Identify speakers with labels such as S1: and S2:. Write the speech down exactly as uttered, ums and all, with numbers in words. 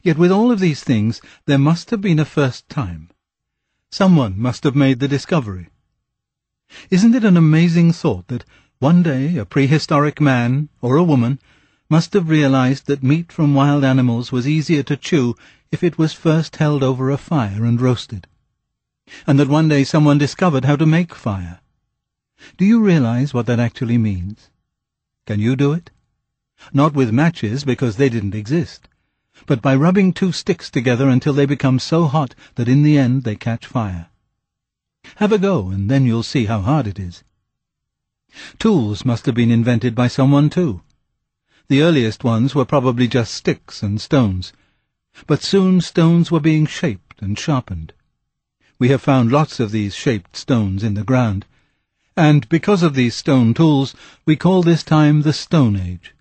S1: Yet with all of these things there must have been a first time. Someone must have made the discovery. Isn't it an amazing thought that one day a prehistoric man, or a woman, must have realized that meat from wild animals was easier to chew if it was first held over a fire and roasted? And that one day someone discovered how to make fire. Do you realize what that actually means? Can you do it? Not with matches, because they didn't exist, but by rubbing two sticks together until they become so hot that in the end they catch fire. Have a go, and then you'll see how hard it is. Tools must have been invented by someone too. The earliest ones were probably just sticks and stones, but soon stones were being shaped and sharpened. We have found lots of these shaped stones in the ground, and because of these stone tools we call this time the Stone Age.